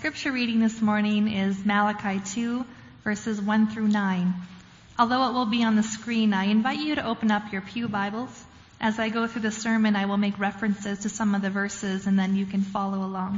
scripture reading this morning is Malachi 2, verses 1 through 9. Although it will be on the screen, I invite you to open up your pew Bibles. As I go through the sermon, I will make references to some of the verses, and then you can follow along.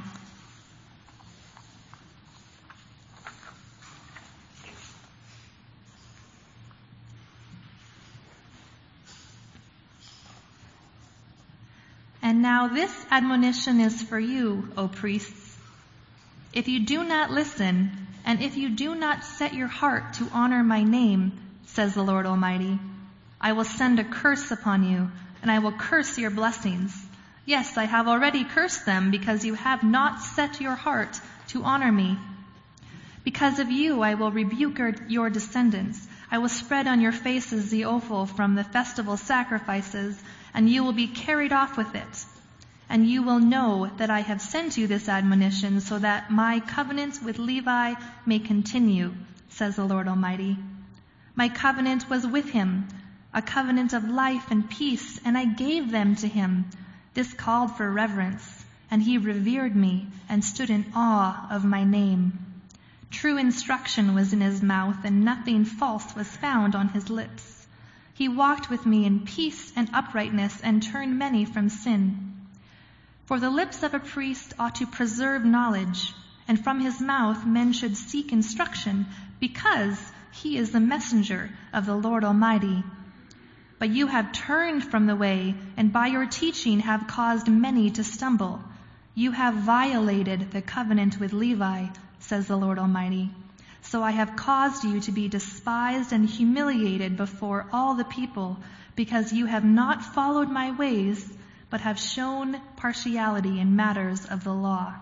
And now this admonition is for you, O priests. If you do not listen, and if you do not set your heart to honor my name, says the Lord Almighty, I will send a curse upon you, and I will curse your blessings. Yes, I have already cursed them, because you have not set your heart to honor me. Because of you, I will rebuke your descendants. I will spread on your faces the offal from the festival sacrifices, and you will be carried off with it. And you will know that I have sent you this admonition so that my covenant with Levi may continue, says the Lord Almighty. My covenant was with him, a covenant of life and peace, and I gave them to him. This called for reverence, and he revered me and stood in awe of my name. True instruction was in his mouth, and nothing false was found on his lips. He walked with me in peace and uprightness and turned many from sin. For the lips of a priest ought to preserve knowledge, and from his mouth men should seek instruction, because he is the messenger of the Lord Almighty. But you have turned from the way, and by your teaching have caused many to stumble. You have violated the covenant with Levi, says the Lord Almighty. So I have caused you to be despised and humiliated before all the people, because you have not followed my ways, but have shown partiality in matters of the law.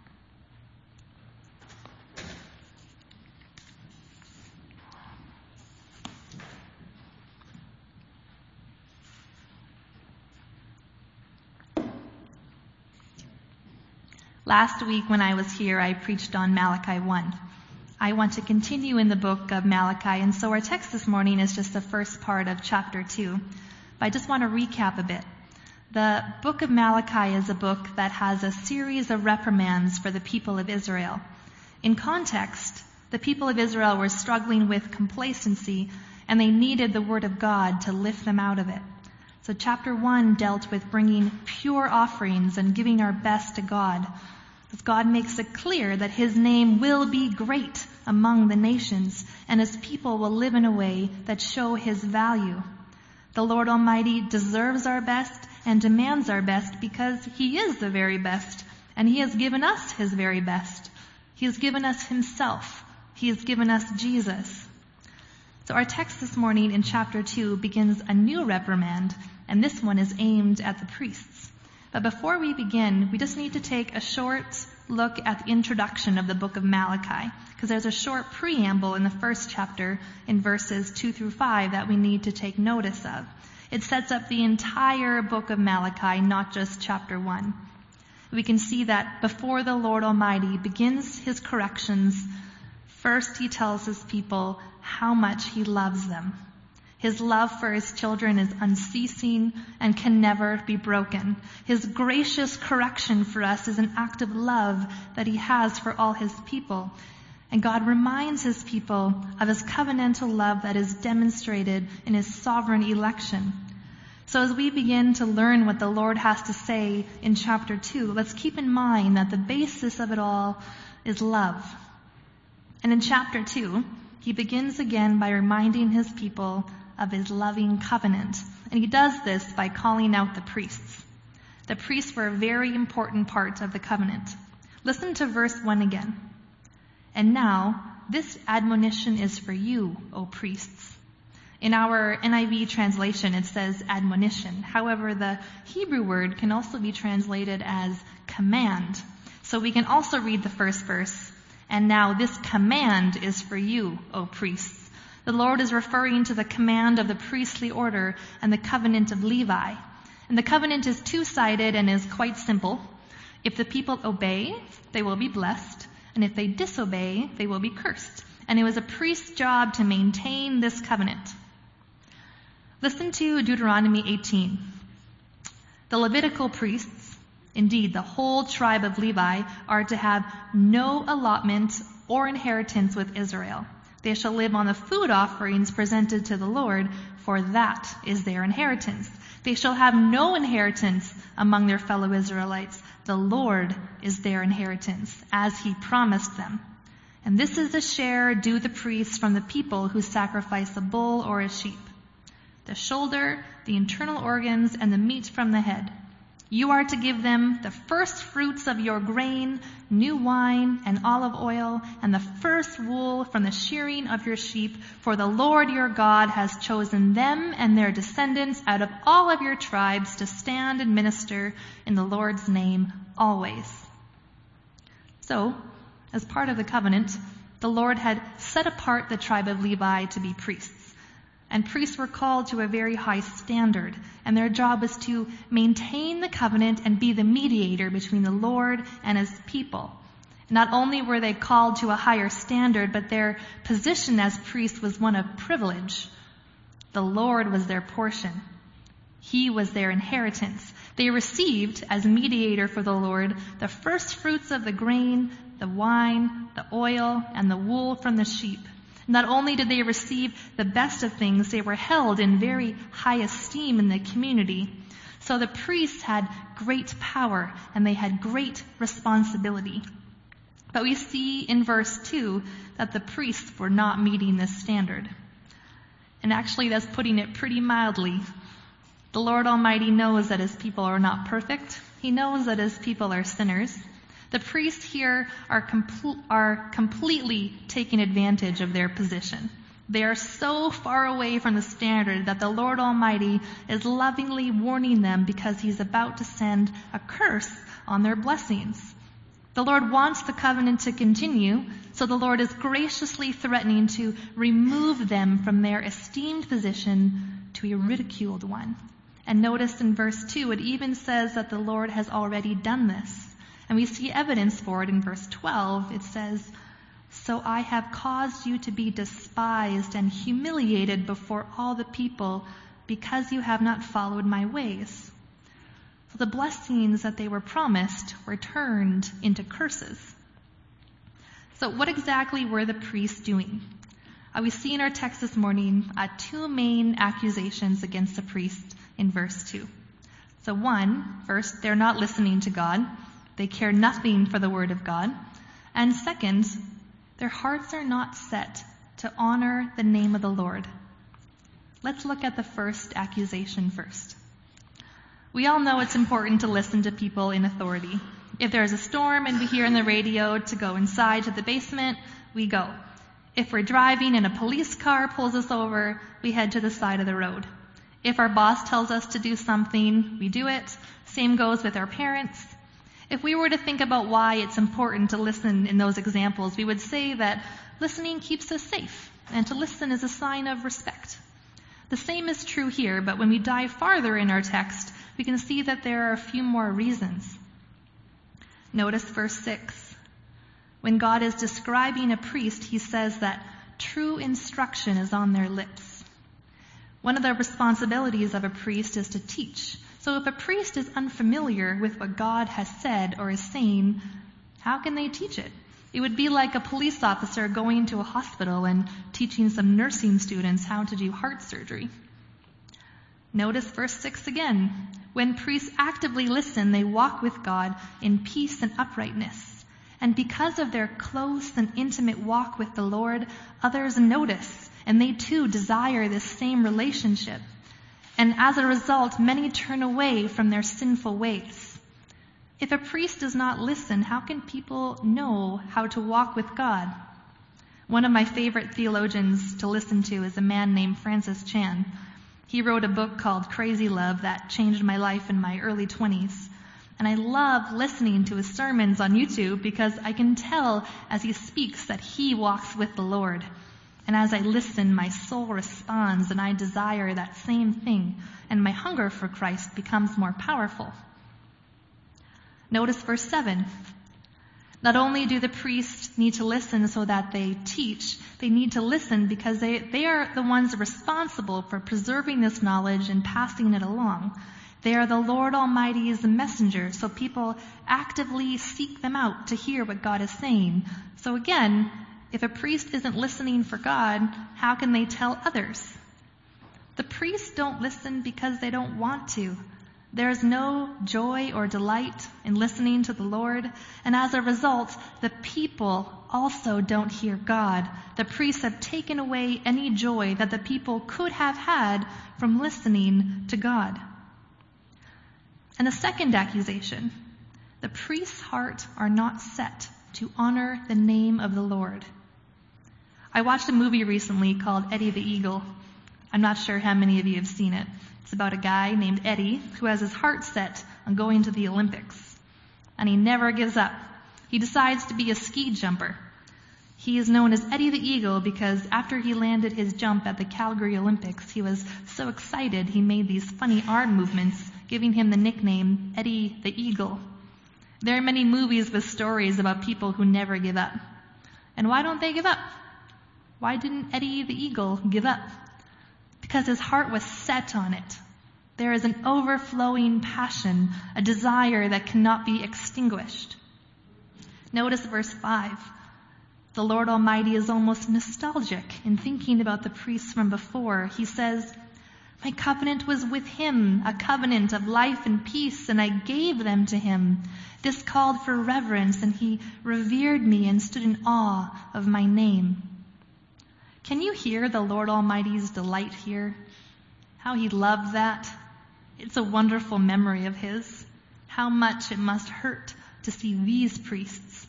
Last week when I was here, I preached on Malachi 1. I want to continue in the book of Malachi, and so our text this morning is just the first part of chapter 2. But I just want to recap a bit. The book of Malachi is a book that has a series of reprimands for the people of Israel. In context, the people of Israel were struggling with complacency, and they needed the word of God to lift them out of it. So chapter 1 dealt with bringing pure offerings and giving our best to God. As God makes it clear that his name will be great among the nations, and his people will live in a way that show his value. The Lord Almighty deserves our best and demands our best because he is the very best, and he has given us his very best. He has given us himself. He has given us Jesus. So our text this morning in chapter 2 begins a new reprimand, and this one is aimed at the priests. But before we begin, we just need to take a short look at the introduction of the book of Malachi, because there's a short preamble in the first chapter in verses 2 through 5 that we need to take notice of. It sets up the entire book of Malachi, not just chapter 1. We can see that before the Lord Almighty begins his corrections, first he tells his people how much he loves them. His love for his children is unceasing and can never be broken. His gracious correction for us is an act of love that he has for all his people. And God reminds his people of his covenantal love that is demonstrated in his sovereign election. So as we begin to learn what the Lord has to say in chapter 2, let's keep in mind that the basis of it all is love. And in chapter 2, he begins again by reminding his people of his loving covenant. And he does this by calling out the priests. The priests were a very important part of the covenant. Listen to verse 1 again. And now, this admonition is for you, O priests. In our NIV translation, it says admonition. However, the Hebrew word can also be translated as command. So we can also read the first verse. And now this command is for you, O priests. The Lord is referring to the command of the priestly order and the covenant of Levi. And the covenant is two-sided and is quite simple. If the people obey, they will be blessed. And if they disobey, they will be cursed. And it was a priest's job to maintain this covenant. Listen to Deuteronomy 18. The Levitical priests, Indeed, the whole tribe of Levi are to have no allotment or inheritance with Israel. They shall live on the food offerings presented to the Lord, for that is their inheritance. They shall have no inheritance among their fellow Israelites. The Lord is their inheritance, as he promised them. And this is the share due the priests from the people who sacrifice a bull or a sheep: the shoulder, the internal organs, and the meat from the head. You are to give them the first fruits of your grain, new wine, and olive oil, and the first wool from the shearing of your sheep, for the Lord your God has chosen them and their descendants out of all of your tribes to stand and minister in the Lord's name always. So, as part of the covenant, the Lord had set apart the tribe of Levi to be priests. And priests were called to a very high standard, and their job was to maintain the covenant and be the mediator between the Lord and his people. Not only were they called to a higher standard, but their position as priests was one of privilege. The Lord was their portion. He was their inheritance. They received, as mediator for the Lord, the first fruits of the grain, the wine, the oil, and the wool from the sheep. Not only did they receive the best of things, they were held in very high esteem in the community. So the priests had great power and they had great responsibility. But we see in verse 2 that the priests were not meeting this standard. And actually, that's putting it pretty mildly. The Lord Almighty knows that his people are not perfect. He knows that his people are sinners. The priests here are completely taking advantage of their position. They are so far away from the standard that the Lord Almighty is lovingly warning them because he's about to send a curse on their blessings. The Lord wants the covenant to continue, so the Lord is graciously threatening to remove them from their esteemed position to a ridiculed one. And notice in verse 2, it even says that the Lord has already done this. And we see evidence for it in verse 12. It says, "So I have caused you to be despised and humiliated before all the people because you have not followed my ways." So the blessings that they were promised were turned into curses. So what exactly were the priests doing? We see in our text this morning two main accusations against the priests in verse 2. So first, they're not listening to God. They care nothing for the word of God. And second, their hearts are not set to honor the name of the Lord. Let's look at the first accusation first. We all know it's important to listen to people in authority. If there's a storm and we hear on the radio to go inside to the basement, we go. If we're driving and a police car pulls us over, we head to the side of the road. If our boss tells us to do something, we do it. Same goes with our parents. If we were to think about why it's important to listen in those examples, we would say that listening keeps us safe, and to listen is a sign of respect. The same is true here, but when we dive farther in our text, we can see that there are a few more reasons. Notice verse 6. When God is describing a priest, he says that true instruction is on their lips. One of the responsibilities of a priest is to teach. So if a priest is unfamiliar with what God has said or is saying, how can they teach it? It would be like a police officer going to a hospital and teaching some nursing students how to do heart surgery. Notice verse 6 again. When priests actively listen, they walk with God in peace and uprightness. And because of their close and intimate walk with the Lord, others notice, and they too desire this same relationship. And as a result, many turn away from their sinful ways. If a priest does not listen, how can people know how to walk with God? One of my favorite theologians to listen to is a man named Francis Chan. He wrote a book called Crazy Love that changed my life in my early 20s. And I love listening to his sermons on YouTube because I can tell as he speaks that he walks with the Lord. And as I listen, my soul responds and I desire that same thing, and my hunger for Christ becomes more powerful. Notice verse 7. Not only do the priests need to listen so that they teach, they need to listen because they are the ones responsible for preserving this knowledge and passing it along. They are the Lord Almighty's messenger, so people actively seek them out to hear what God is saying. So again, if a priest isn't listening for God, how can they tell others? The priests don't listen because they don't want to. There is no joy or delight in listening to the Lord, and as a result, the people also don't hear God. The priests have taken away any joy that the people could have had from listening to God. And the second accusation, the priest's heart are not set to honor the name of the Lord. I watched a movie recently called Eddie the Eagle. I'm not sure how many of you have seen it. It's about a guy named Eddie who has his heart set on going to the Olympics. And he never gives up. He decides to be a ski jumper. He is known as Eddie the Eagle because after he landed his jump at the Calgary Olympics, he was so excited he made these funny arm movements, giving him the nickname Eddie the Eagle. There are many movies with stories about people who never give up. And why don't they give up? Why didn't Eddie the Eagle give up? Because his heart was set on it. There is an overflowing passion, a desire that cannot be extinguished. Notice verse 5. The Lord Almighty is almost nostalgic in thinking about the priests from before. He says, "My covenant was with him, a covenant of life and peace, and I gave them to him. This called for reverence, and he revered me and stood in awe of my name." Can you hear the Lord Almighty's delight here? How he loved that? It's a wonderful memory of his. How much it must hurt to see these priests.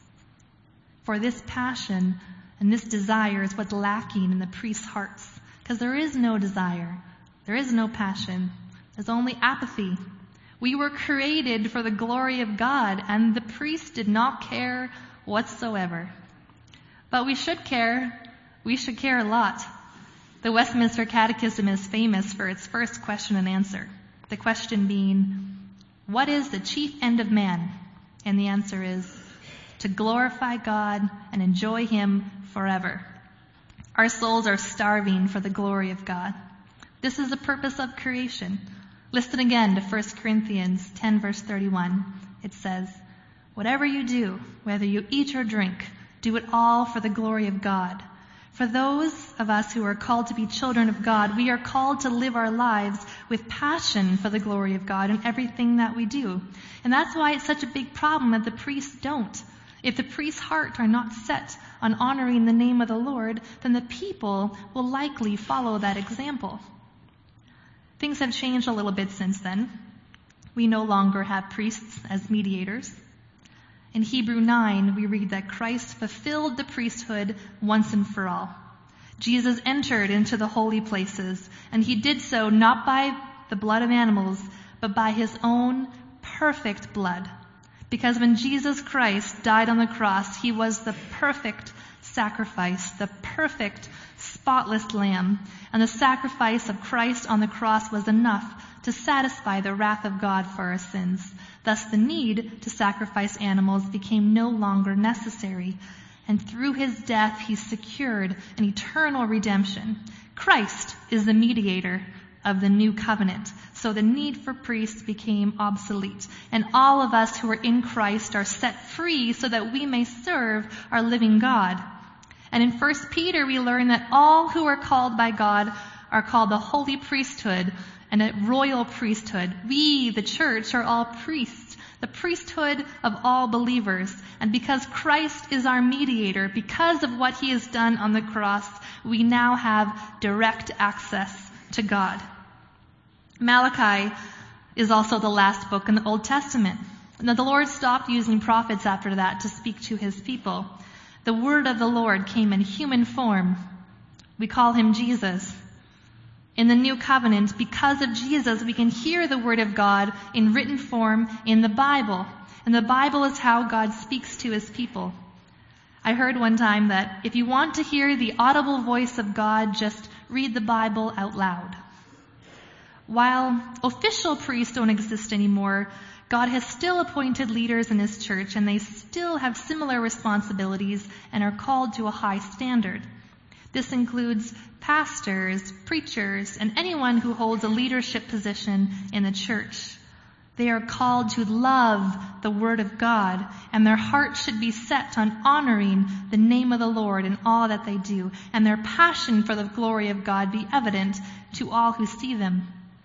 For this passion and this desire is what's lacking in the priests' hearts. Because there is no desire. There is no passion. There's only apathy. We were created for the glory of God, and the priests did not care whatsoever. But we should care. We should care a lot. The Westminster Catechism is famous for its first question and answer. The question being, what is the chief end of man? And the answer is, to glorify God and enjoy him forever. Our souls are starving for the glory of God. This is the purpose of creation. Listen again to 1 Corinthians 10 verse 31. It says, "Whatever you do, whether you eat or drink, do it all for the glory of God." For those of us who are called to be children of God, we are called to live our lives with passion for the glory of God in everything that we do. And that's why it's such a big problem that the priests don't. If the priest's heart are not set on honoring the name of the Lord, then the people will likely follow that example. Things have changed a little bit since then. We no longer have priests as mediators. In Hebrews 9, we read that Christ fulfilled the priesthood once and for all. Jesus entered into the holy places, and he did so not by the blood of animals, but by his own perfect blood. Because when Jesus Christ died on the cross, he was the perfect sacrifice, the perfect, spotless lamb. And the sacrifice of Christ on the cross was enough to satisfy the wrath of God for our sins. Thus the need to sacrifice animals became no longer necessary. And through his death, he secured an eternal redemption. Christ is the mediator of the new covenant. So the need for priests became obsolete. And all of us who are in Christ are set free so that we may serve our living God. And in 1 Peter, we learn that all who are called by God are called the holy priesthood and a royal priesthood. We, the church, are all priests, the priesthood of all believers. And because Christ is our mediator, because of what he has done on the cross, we now have direct access to God. Malachi is also the last book in the Old Testament. Now the Lord stopped using prophets after that to speak to his people. The word of the Lord came in human form. We call him Jesus. In the new covenant, because of Jesus, we can hear the word of God in written form in the Bible. And the Bible is how God speaks to his people. I heard one time that if you want to hear the audible voice of God, just read the Bible out loud. While official priests don't exist anymore, God has still appointed leaders in his church, and they still have similar responsibilities and are called to a high standard. This includes pastors, preachers, and anyone who holds a leadership position in the church. They are called to love the Word of God, and their hearts should be set on honoring the name of the Lord in all that they do, and their passion for the glory of God be evident to all who see them.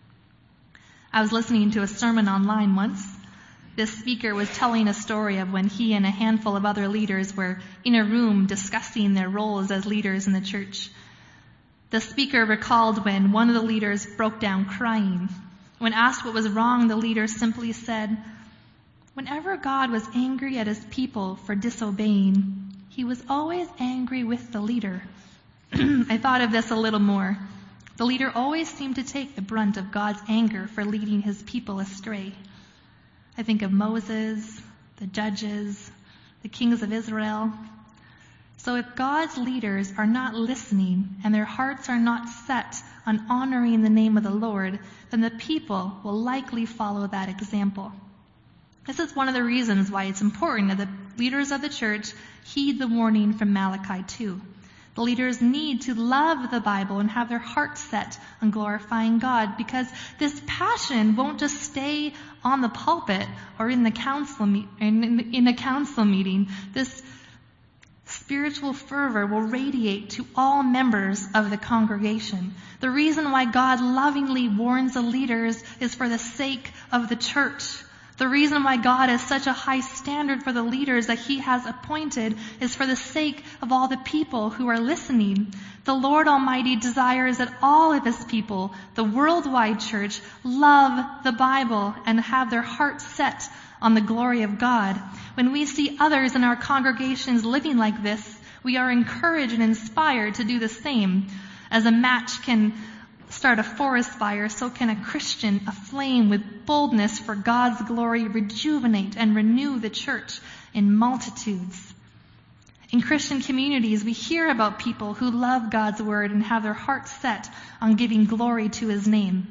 I was listening to a sermon online once. This speaker was telling a story of when he and a handful of other leaders were in a room discussing their roles as leaders in the church. The speaker recalled when one of the leaders broke down crying. When asked what was wrong, the leader simply said, "Whenever God was angry at his people for disobeying, he was always angry with the leader." I thought of this a little more. The leader always seemed to take the brunt of God's anger for leading his people astray. I think of Moses, the judges, the kings of Israel. So if God's leaders are not listening and their hearts are not set on honoring the name of the Lord, then the people will likely follow that example. This is one of the reasons why it's important that the leaders of the church heed the warning from Malachi 2. The leaders need to love the Bible and have their hearts set on glorifying God, because this passion won't just stay on the pulpit or in the council in a council meeting. This spiritual fervor will radiate to all members of the congregation. The reason why God lovingly warns the leaders is for the sake of the church. The reason why God has such a high standard for the leaders that he has appointed is for the sake of all the people who are listening. The Lord Almighty desires that all of his people, the worldwide church, love the Bible and have their hearts set on the glory of God. When we see others in our congregations living like this, we are encouraged and inspired to do the same. As a match can start a forest fire, so can a Christian aflame with boldness for God's glory rejuvenate and renew the church in multitudes. In Christian communities, we hear about people who love God's word and have their hearts set on giving glory to his name.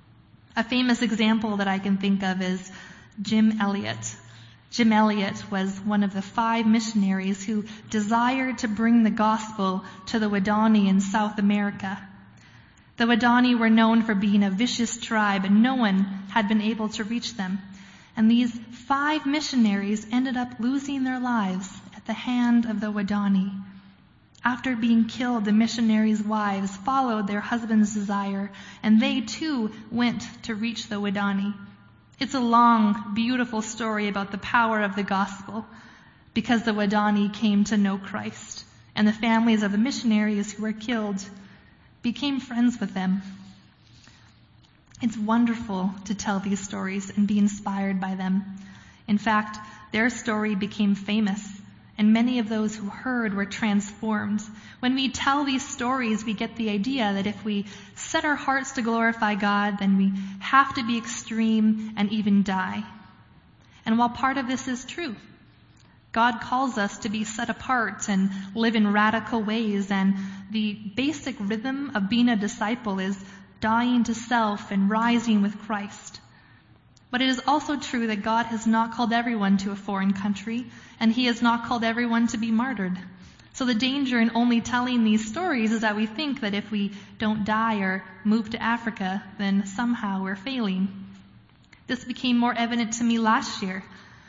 A famous example that I can think of is Jim Elliot. Jim Elliot was one of the 5 missionaries who desired to bring the gospel to the Waodani in South America. The Waodani were known for being a vicious tribe, and no one had been able to reach them. And these 5 missionaries ended up losing their lives at the hand of the Waodani. After being killed, the missionaries' wives followed their husband's desire, and they too went to reach the Waodani. It's a long, beautiful story about the power of the gospel, because the Waodani came to know Christ, and the families of the missionaries who were killed became friends with them. It's wonderful to tell these stories and be inspired by them. In fact, their story became famous, and many of those who heard were transformed. When we tell these stories, we get the idea that if we set our hearts to glorify God, then we have to be extreme and even die. And while part of this is true, God calls us to be set apart and live in radical ways, and the basic rhythm of being a disciple is dying to self and rising with Christ. But it is also true that God has not called everyone to a foreign country, and he has not called everyone to be martyred. So the danger in only telling these stories is that we think that if we don't die or move to Africa, then somehow we're failing. This became more evident to me last year.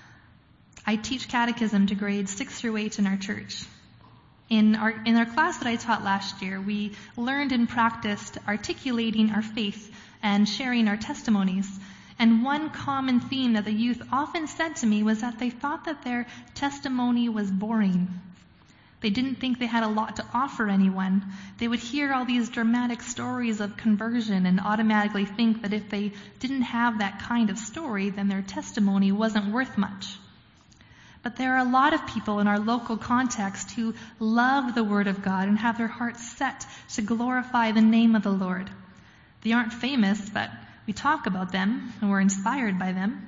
I teach catechism to grades 6 through 8 in our church. In our class that I taught last year, we learned and practiced articulating our faith and sharing our testimonies. And one common theme that the youth often said to me was that they thought that their testimony was boring. They didn't think they had a lot to offer anyone. They would hear all these dramatic stories of conversion and automatically think that if they didn't have that kind of story, then their testimony wasn't worth much. But there are a lot of people in our local context who love the Word of God and have their hearts set to glorify the name of the Lord. They aren't famous, but we talk about them and we're inspired by them.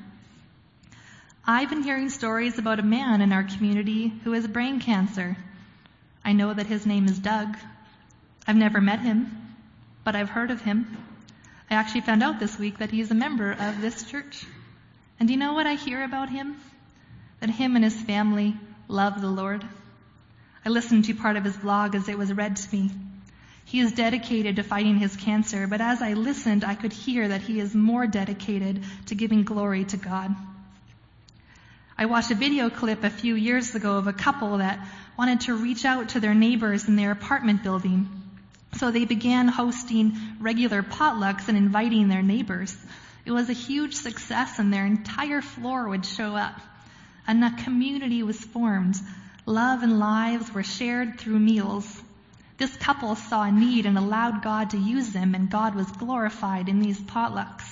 I've been hearing stories about a man in our community who has brain cancer. I know that his name is Doug. I've never met him, but I've heard of him. I actually found out this week that he's a member of this church. And do you know what I hear about him? That him and his family love the Lord. I listened to part of his blog as it was read to me. He is dedicated to fighting his cancer, but as I listened, I could hear that he is more dedicated to giving glory to God. I watched a video clip a few years ago of a couple that wanted to reach out to their neighbors in their apartment building. So they began hosting regular potlucks and inviting their neighbors. It was a huge success, and their entire floor would show up. And a community was formed. Love and lives were shared through meals. This couple saw a need and allowed God to use them, and God was glorified in these potlucks.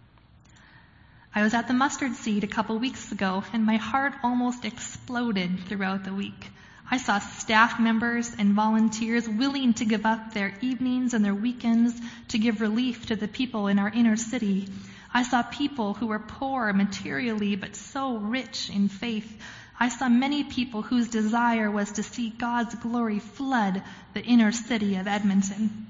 I was at the Mustard Seed a couple weeks ago, and my heart almost exploded throughout the week. I saw staff members and volunteers willing to give up their evenings and their weekends to give relief to the people in our inner city. I saw people who were poor materially but so rich in faith. I saw many people whose desire was to see God's glory flood the inner city of Edmonton.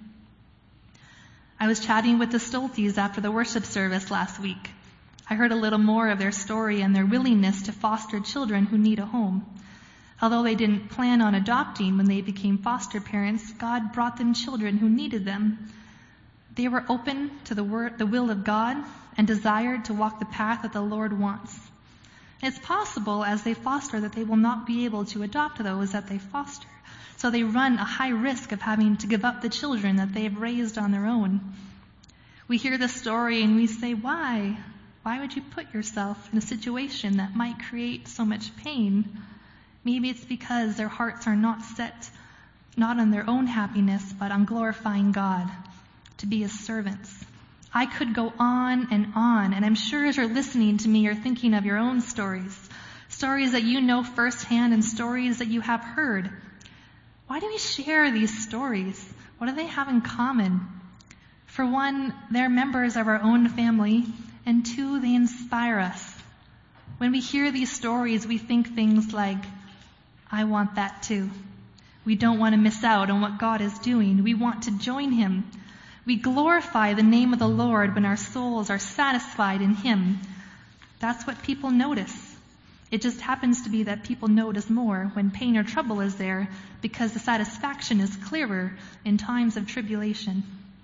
I was chatting with the Stoltes after the worship service last week. I heard a little more of their story and their willingness to foster children who need a home. Although they didn't plan on adopting when they became foster parents, God brought them children who needed them. They were open to the will of God and desired to walk the path that the Lord wants. It's possible as they foster that they will not be able to adopt those that they foster. So they run a high risk of having to give up the children that they have raised on their own. We hear the story and we say, why? Why would you put yourself in a situation that might create so much pain? Maybe it's because their hearts are not set, not on their own happiness, but on glorifying God, to be His servants. I could go on, and I'm sure as you're listening to me, you're thinking of your own stories that you know firsthand and stories that you have heard. Why do we share these stories? What do they have in common? For one, they're members of our own family, and two, they inspire us. When we hear these stories, we think things like, I want that too. We don't want to miss out on what God is doing. We want to join Him. We glorify the name of the Lord when our souls are satisfied in Him. That's what people notice. It just happens to be that people notice more when pain or trouble is there, because the satisfaction is clearer in times of tribulation.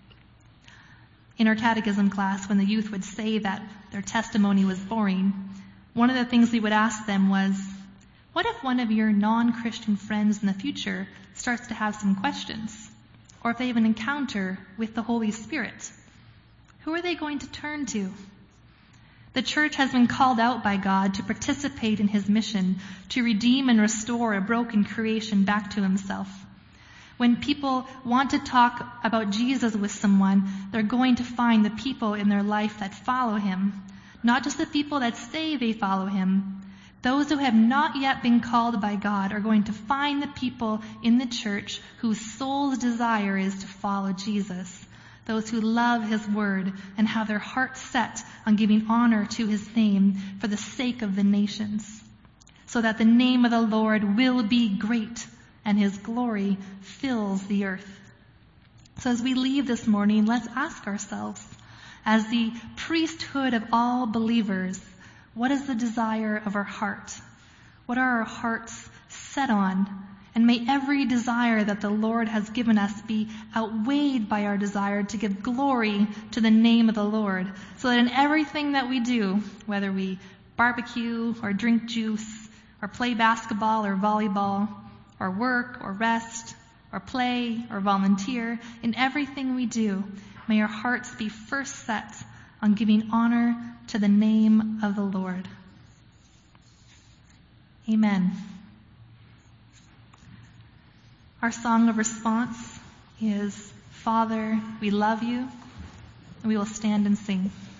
In our catechism class, when the youth would say that their testimony was boring, one of the things we would ask them was, what if one of your non-Christian friends in the future starts to have some questions? Or if they have an encounter with the Holy Spirit, who are they going to turn to? The church has been called out by God to participate in His mission, to redeem and restore a broken creation back to Himself. When people want to talk about Jesus with someone, they're going to find the people in their life that follow Him, not just the people that say they follow Him. Those who have not yet been called by God are going to find the people in the church whose soul's desire is to follow Jesus. Those who love His word and have their hearts set on giving honor to His name for the sake of the nations, so that the name of the Lord will be great and His glory fills the earth. So as we leave this morning, let's ask ourselves, as the priesthood of all believers, what is the desire of our heart? What are our hearts set on? And may every desire that the Lord has given us be outweighed by our desire to give glory to the name of the Lord, so that in everything that we do, whether we barbecue or drink juice or play basketball or volleyball or work or rest or play or volunteer, in everything we do, may our hearts be first set on giving honor to the name of the Lord. Amen. Our song of response is, Father, we love you, and we will stand and sing.